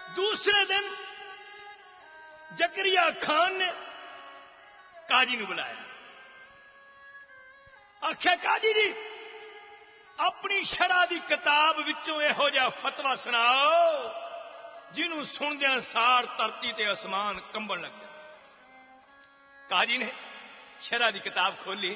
دوسرے دن زکریا خان نے قاضی نو بلایا، آخیا قاضی جی اپنی شرع دی کتاب وچوں یہو جہا فتوا سناؤ جنہوں سندیا سار دھرتی تے آسمان کمبن لگ گیا۔ قاضی نے شرع دی کتاب کھولی،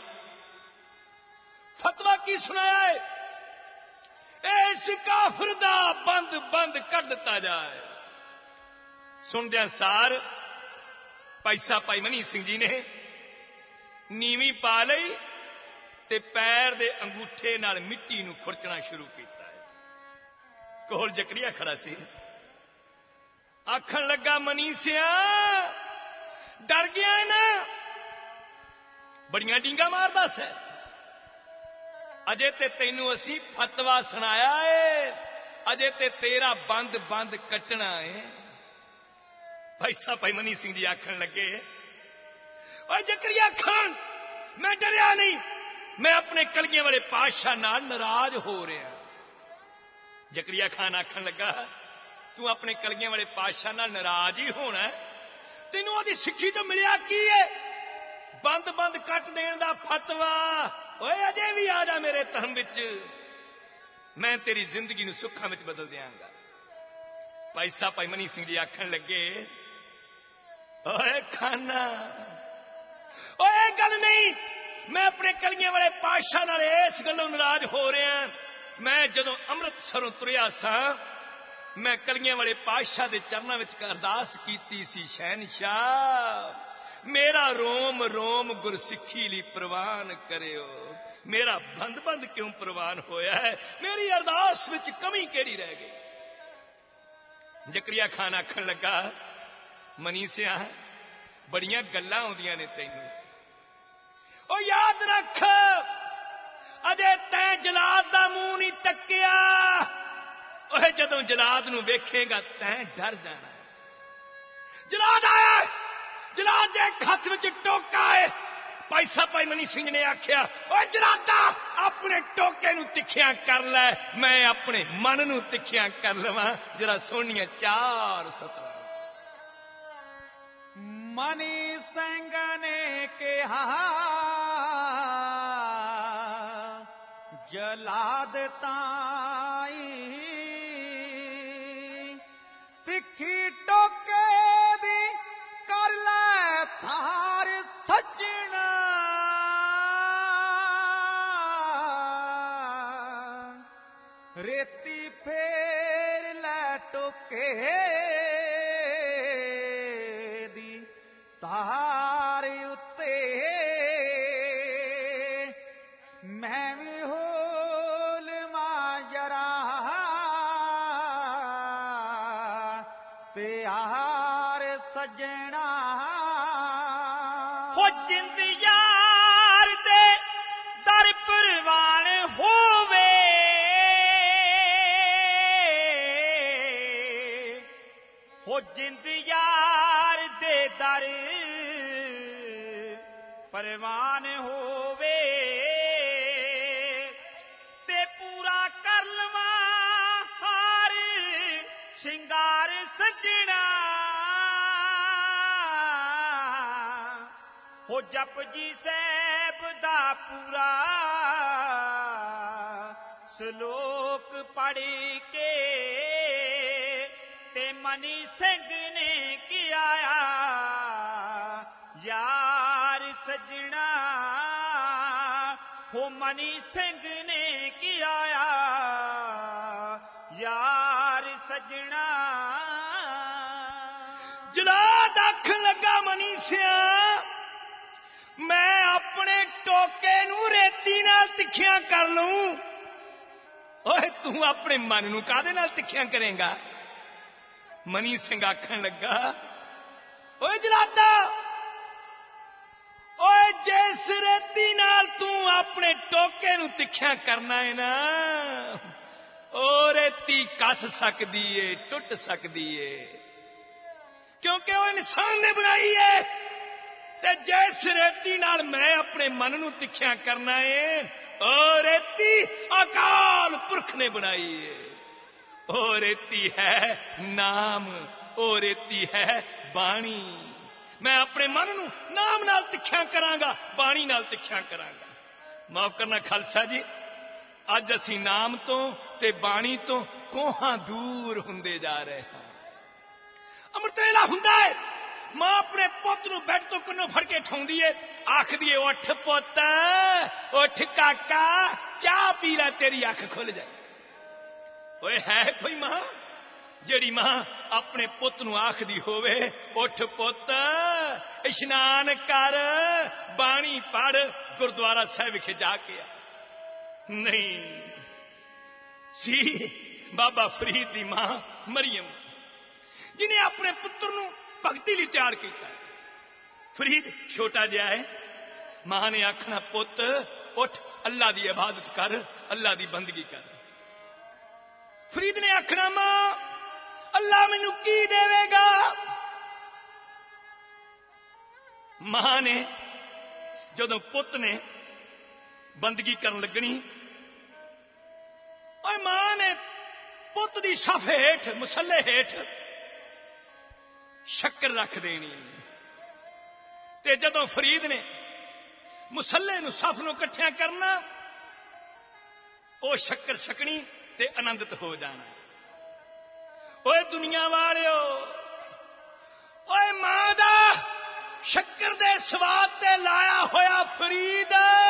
فتوا کی سنایا ہے، اس کافر دا بند بند کر دتا جائے۔ سندیا سار پیسہ پائی منی سنگھ جی نے نیوی پا لئی تے پیر دے انگوٹھے نال مٹی نو کھرچنا شروع کیتا ہے۔ کول زکریا کھڑا سی، آکھن لگا منیسیا ڈر گیا ہے نا، بڑیاں ڈینگا مار دس ہے، اجے تے تینوں اسی فتوا سنایا ہے، اجے تے تیرا بند بند کٹنا ہے۔ پیسہ پائی منی سنگھ جی آکھن لگے، اوے زکریا خان میں ڈریا نہیں، میں اپنے کلگیاں والے پادشاہ نال ناراض ہو رہا۔ زکریا خان آکھن لگا تو اپنے کلگیاں والے پادشاہ نال ناراض ہی ہونا ہے، تینوں دی سکھی تو ملیا کی ہے؟ بند بند کٹ دین دا فتوا، اوے اجے بھی آ جا میرے تہم وچ، میں تیری زندگی نو سکھاں وچ بدل دیاں گا۔ پیسہ پائی منی سنگھ جی آکھن لگے، اوے کھانا اوے گل نہیں، میں اپنے کلگیاں والے پادشاہ نال اس گلوں ناراض ہو رہا ہاں، میں جدوں امرتسروں تریا سا میں کلگیاں والے پادشاہ دے چرناں وچ ارداس کیتی سی، شہنشاہ میرا روم روم گرسکھی لی پروان کریو، میرا بند بند کیوں پروان ہویا ہے، میری ارداس وچ کمی کیڑی رہ گئی؟ زکریا خان آکھن لگا منیسیا بڑیاں گلاں ہوندیاں نے تینوں، او یاد رکھ اجے تیں جلاد دا منہ نہیں تکیا، اوہ جدوں جلاد نو ویکھے گا تیں ڈر جانا۔ جلاد آیا، جلاد دے ہاتھ وچ ٹوکا ہے۔ پیسہ پائی منی سنگھ نے آکھیا، اوہ جلادا اپنے ٹوکے نو تکھیاں کر لے، میں اپنے من نو تکھیاں کر لواں، ذرا سونیاں 4 سطر۔ منی سنگھ نے کہا جلاد تائی تکھی ٹوکے دی کر لے تھار سجنا، ریتی پھیر لے ٹوکے دی تار اتے، میں بھی ہول ماں جرا پیار سجنا، ہو جند یار دے در پروان ہووے، ہو جند یار دے در پروان ہووے، تے پورا کر لواں ہار شنگار سجنا، ہو جپ جی صاحب دا پورا سلوک پڑھ کے تے منی سنگھ نے کیا یار سجنا، ہو منی سنگھ نے کیا یار سجنا۔ جلاد آکھن لگا منیسیا میں اپنے ٹوکے نو ریتی نال تکھیاں کر لوں، اوے تو اپنے من نو کادے نال تکھیاں کریں گا؟ منی سنگھ آکھن لگا، اوے جلادا اوے جس ریتی نال تو اپنے ٹوکے نو تکھیاں کرنا ہے نا، او ریتی کس سکدی ہے، ٹوٹ سکدی ہے، کیونکہ وہ انسان نے بنائی ہے، تے جس ریتی نال میں اپنے من نو تکھیاں کرنا ہے او ریتی اکال پرکھ نے بنائی ہے، او ریتی ہے نام، او ریتی ہے بانی۔ میں اپنے من نو نام نال تکھیا کرانگا، بانی نال تکھیا کرانگا۔ معاف کرنا خالصہ جی، اج اسی نام تو تے بانی تو کوہاں دور ہوندے جا رہے ہیں۔ امرت ویلا ہوندا ہے، ماں اپنے پوت نو بیڈ تو کنوں پھڑ کے ٹھاؤندی ہے، آکھدی ہے اٹھ پوت، اٹھ کاکا، چاہ پی لے تیری اکھ کھل جائے۔ اوئے ہے کوئی ماں جیڑی ماں اپنے پوت نو آکھدی ہووے اٹھ پوت اشنان کر، بانی پڑھ، گردوارا صاحب وچ جا کے آ؟ نہیں سی بابا فرید دی ماں مریم، جنہیں اپنے پتر نو بھگتی لی تیار کیتا ہے۔ فرید چھوٹا جہا ہے، ماں نے آکھنا پوت اٹھ اللہ دی عبادت کر، اللہ دی بندگی کر۔ فرید نے آکھنا ماں اللہ مینوں کی دے گا؟ ماں نے جدوں پت نے بندگی کرن لگنی، اور ماں نے پت دی صف ہیٹھ، مسلے ہیٹھ شکر رکھ دینی، تے جدوں فرید نے مسلے نو صف نو کٹھیا کرنا، او شکر چھکنی تے آنندت ہو جانا۔ اوے دنیا والیو، اوے ماں دا شکر دے سواد تے لایا ہویا فرید،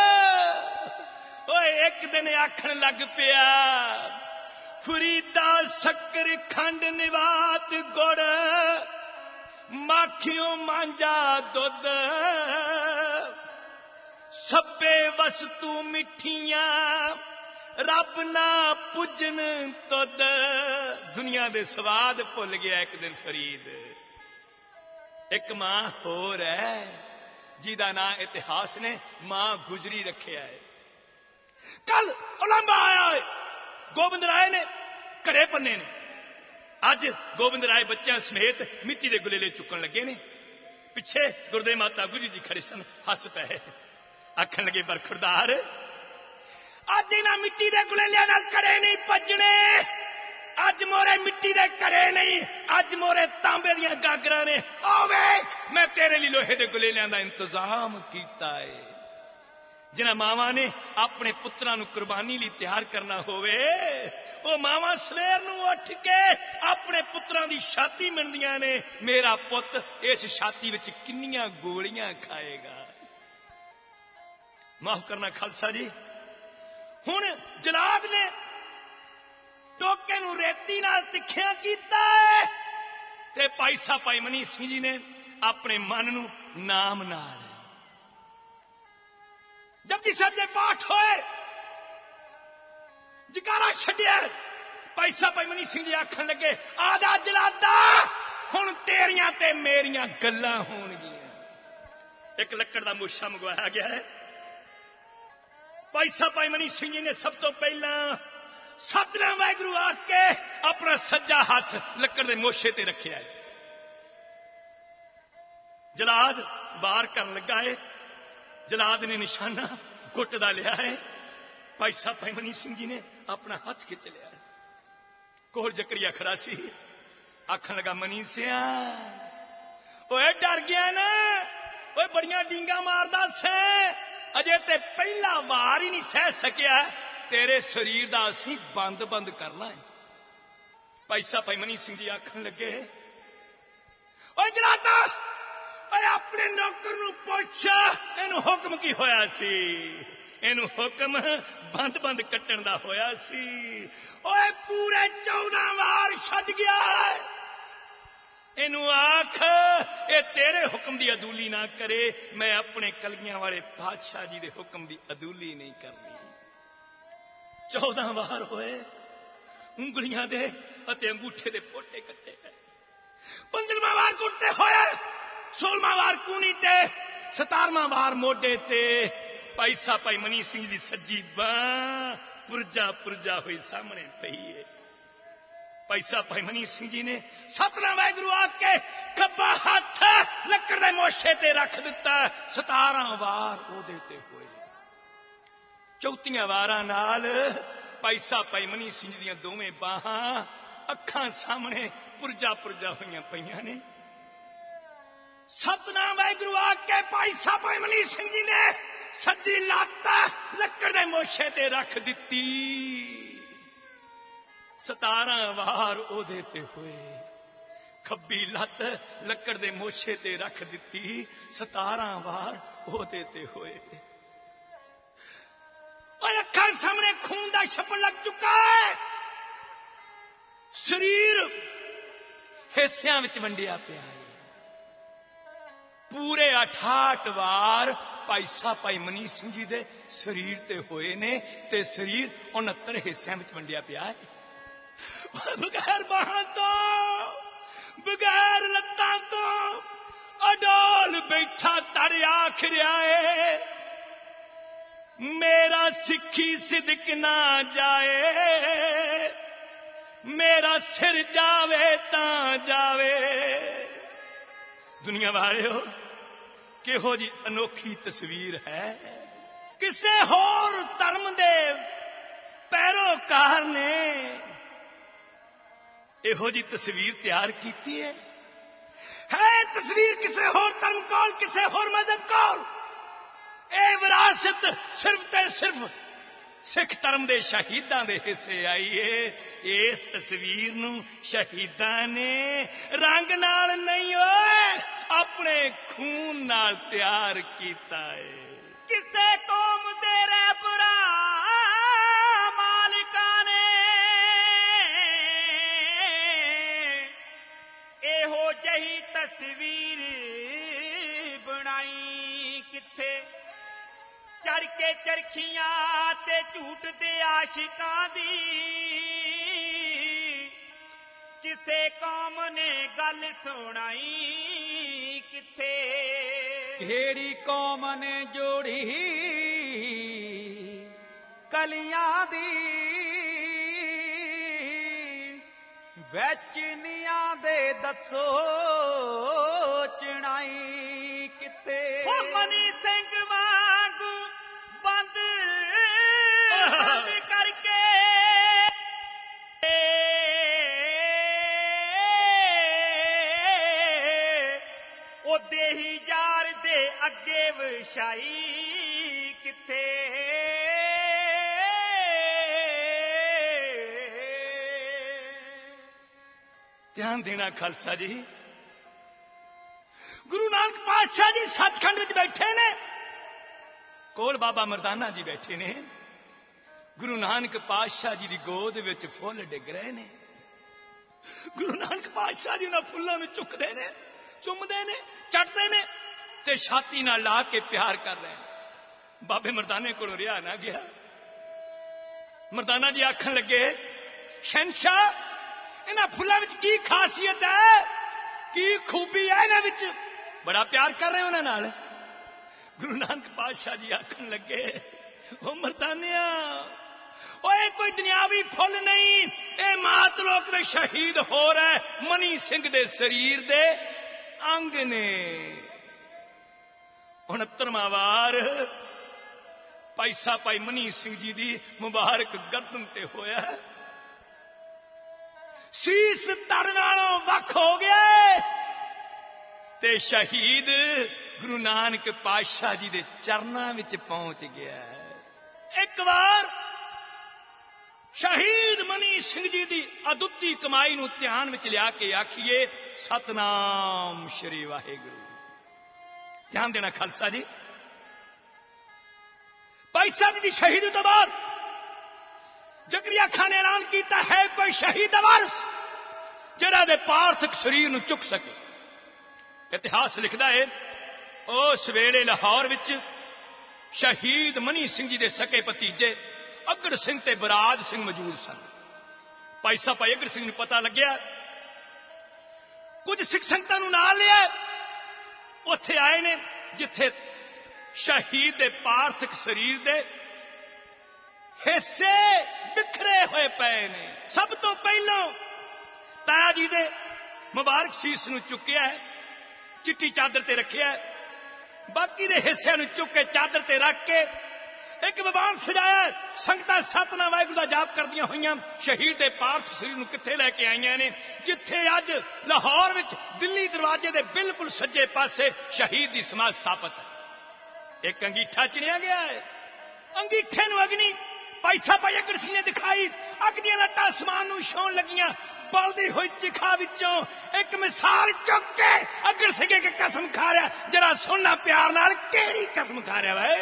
اوے ایک دن آکھن لگ پیا فریدا شکر کھنڈ نوات گڑ، ماکھیوں مانجا دودھ، سبے وستو مٹھیاں رب نہ پجن تد۔ دنیا دے سواد بھول گیا ایک دن فرید۔ ایک ماں ہور ہے جیدا نام اتہاس نے ماں گجری رکھیا ہے۔ کل اولمبا آیا ہے، گوبند رائے نے کڑے پنے نے، اج گوبند رائے بچوں سمیت مٹی دے گلیلے چکن لگے نے، پیچھے گردے ماتا گجری جی کھڑے سن، ہس پے آکھن لگے برخوردار اج انہاں مٹی دے گلیلیاں نال کڑے نہیں پجنے، اج مورے مٹی دے کڑے نہیں، اج مورے تانبے دیاں گاگراں نے۔ آوے میں تیرے لیے لوہے دے گلیلیاں دا انتظام کیتا ہے۔ جنہاں ماواں نے اپنے پتراں نو قربانی لی تیار کرنا ہوئے، وہ ماواں سویر نو اٹھ کے اپنے پتراں دی چھاتی مندیاں نے، میرا پت اس چھاتی وچ کنیاں گولیاں کھائے گا۔ معاف کرنا خالصہ جی، ہن جلاد نے ٹوکے نو ریتی نال تکھیا کیتا ہے، تے پائی سا پائی منی سنگھ جی نے اپنے من نو نام نال جب جی صاحب دے پاٹھ ہوئے جکارا چھڈیا، پائی سا پائی منی سنگھ جی آکھن لگے آدھا جلادا ہن تیریاں تے میریاں گلاں ہون گیاں۔ ایک لکڑ دا موشا منگوایا گیا ہے۔ پائی سا پائی منی سنگھ جی نے سب تو پہلا ستنام واحگرو آکھ کے اپنا سجا ہاتھ لکڑ دے موشے تے رکھیا ہے۔ جلاد وار کرن لگا ہے، جلاد نے نشانہ گٹ دا لیا ہے، پائی سا پائی منی سنگھ جی نے اپنا ہاتھ کھچ لیا ہے۔ کول جکریا کھڑا سی، آکھن لگا منی سیا اوے ڈر گیا نا، اوے بڑیاں ڈینگا ماردا سے، اجے تے پہلا وار ہی نہیں سہ سکیا، تیرے شریر دا اسی بند بند کرنا ہے۔ پائی سا پائی منی سنگھ جی آکھن لگے اوے جلادا، اوے اپنے نوکر نو پوچھ اینو حکم کی ہویا سی؟ اینو حکم بند بند کٹن دا ہویا سی۔ اوے پورے 14 وار چھڈ گیا ہے، اینو آکھ اے تیرے حکم دی عدولی نہ کرے، میں اپنے کلگیاں والے بادشاہ جی دے حکم دی عدولی نہیں کرنی۔ 14 وار ہوئے، انگلیاں دے اتے انگوٹھے دے پوٹے کٹے گئے۔ 15واں وار کٹتے ہوئے، 16واں وار کونی تے، 17واں وار موڈے تے۔ پائی سا پائی منی سنگھ دی سجی باں پرجا پرجا ہوئی سامنے پئی ہے۔ پائی سا پائی منی سنگھ جی نے ستنام واحگرو آکھ کے کھبا ہاتھ لکڑ دے موشے تے رکھ دتا، 17 وار او دیتے ہوئے۔ 34 واراں نال پائی سا پائی منی سنگھ دیاں دوویں باہاں اکھاں سامنے پرجا پرجا ہوئی پہ نے. ستنام واحگرو آ کے بھائی صاحب املی سنگھ جی نے سجی لت لکڑ دے موشے تے رکھ دتی. 17 وار او تے ہوئے. کھبی لت لکڑ دے موشے تے رکھ دتی. 17 وار او تے ہوئے. اور اکھاں سامنے خون دا چھپن لگ چکا ہے. شریر حصیاں وچ ونڈیا پیا ہے. پورے 68 وار بھائی صاحب بھائی منی سنگھ جی دے شریر تے ہوئے نے تے شریر 69 حصوں وچ ونڈیا پیا ہے. بغیر باہاں تو بغیر لتاں تو اڈول بیٹھا تڑ آکھ رہا ہے میرا سکھی صدق نہ جائے میرا سر جاوے تاں جاوے. دنیا والے ہو کہو جی انوکھی تصویر ہے. کسے ہور دھرم دے پیروکار نے یہو جی تصویر تیار کیتی ہے تصویر کسے ہور دھرم کول کسے ہور مذہب کول. اے وراثت صرف تے صرف سکھ دھرم دے شہیداں دے حصے آئی ہے. اس تصویر نو شہیداں نے رنگ نال نہیں ہوئے اپنے خون نال تیار کیتا ہے. کسے قوم دے رہبراں مالکاں نے ایہو جہی تصویر بنائی کتھے چڑھ کے چرخیاں تے جھوٹ دے عاشقاں دی. کسے قوم نے گل سنائی کتھے کیڑی قوم نے جوڑی کلیاں دی وچ نیاں دے دسو چنائی کتھے. منی سنگھ وانگو بند کر کے او دیہی یار دے اگے وشائی کتھے. دھیان دینا خالصہ جی. گرو نانک پادشاہ جی سچکھنڈ وچ بیٹھے نے کول بابا مردانہ جی بیٹھے نے. گرو نانک پادشاہ جی دی گود وچ پھول ڈگ رہے نے. گرو نانک پادشاہ جی انہاں پھلاں نوں چکدے نے چومدے نے چٹدے نے تے چھاتی نال لا کے پیار کر رہے ہیں. بابے مردانے کول رہا نہ گیا. مردانہ جی آکھن لگے شہنشاہ انہاں پھلاں وچ کی خاصیت ہے کی خوبی ہے انہاں وچ بڑا پیار کر رہے انہاں نال. گرو نانک پادشاہ جی آکھن لگے او مردانیا اے کوئی دنیاوی پھل نہیں اے مات لوک میں شہید ہو رہا ہے منی سنگھ دے شریر دے انگ نے. 69واں وار پیسہ پائی منی سنگھ جی دی مبارک گردن تے ہویا ہے. سیس تر نالوں وکھ ہو گیا تے شہید گرو نانک پادشاہ جی دے چرناں وچ پہنچ گیا ہے. ایک بار شہید منی سنگھ جی دی ادتی کمائی نو دھیان وچ لیا کے آکھیے ستنام شری واحگرو. دھیان دینا خالصہ جی. پیسہ دی شہید تو بعد زکریا خان نے اعلان کیتا ہے کوئی شہید وارث جڑا دے پارتھک شریر نو چک سکے. اتہاس لکھدا ہے اس ویلے لاہور وچ شہید منی سنگھ جی دے سکے پتیجے اگڑ سنگھ تے براج سنگھ موجود سن. پیسہ پائی اگڑ سنگھ نو پتہ لگیا کچھ سکھ سنگتاں نو نال لیا اوتھے آئے نے جتھے شہید دے پارتھک شریر دے حصے بکھرے ہوئے پے نے. سب تو پہلو تایا جی دے مبارک شیس نو چکیا ہے چٹی چادر تے رکھیا ہے. باقی دے حصے نو چک کے چادر تے رکھ کے एक विमान सजाया, संगतां सतनाम वाहिगुरू दा जाप करदियां होईयां शहीद दे पार्थ सरीर नूं कित्थे लैके आईयां ने, जिथे अज लाहौर विच दिल्ली दरवाजे दे बिल्कुल सज्जे पासे शहीद दी समाध स्थापित है। एक अंगीठा चिनिया गया है, अंगीठे नूं अग्नि पैसा पाई अग्र सिंह ने दिखाई, अग दियां लट्टां आसमान नूं छूण लगियां, बलदी हुई चिखा विचों एक मिसाल चुक के अग्र सिंह के कसम खा रहा, जरा सुनना प्यार नाल केड़ी कसम खा रहा है।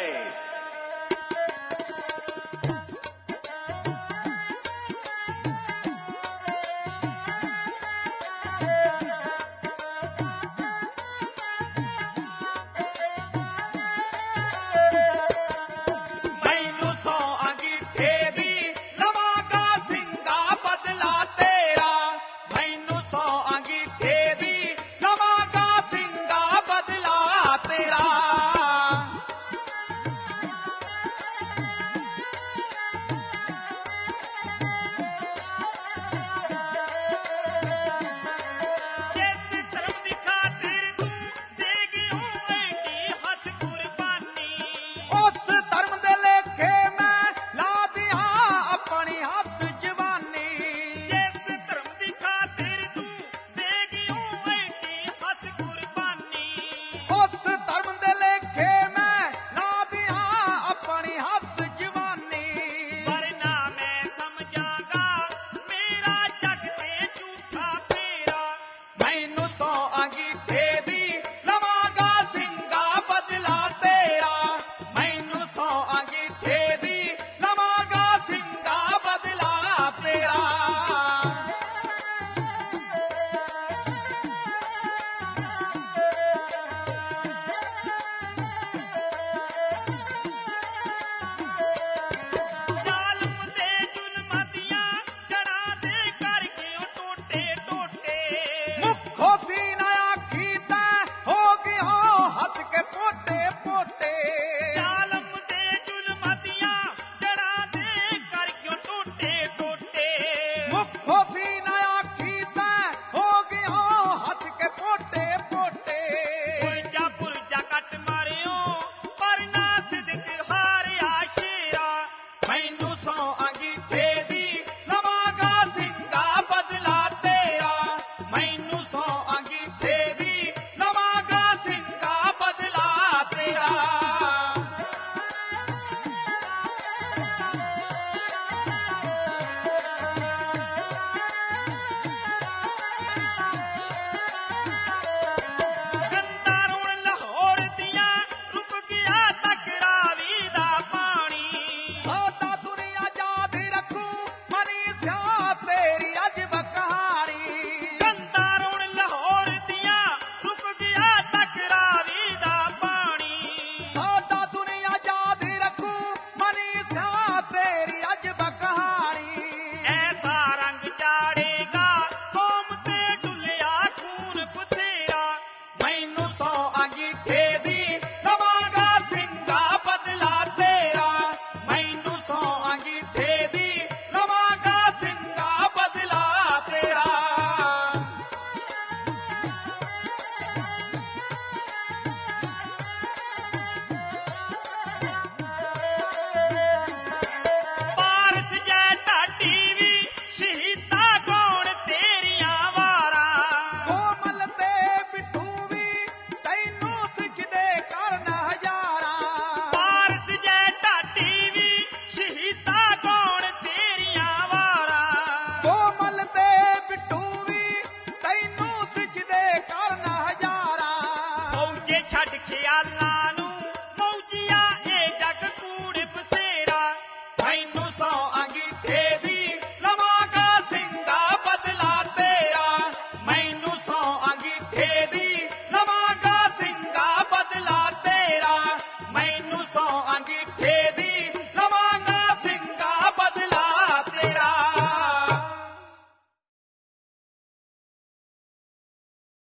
छड़ ख्याला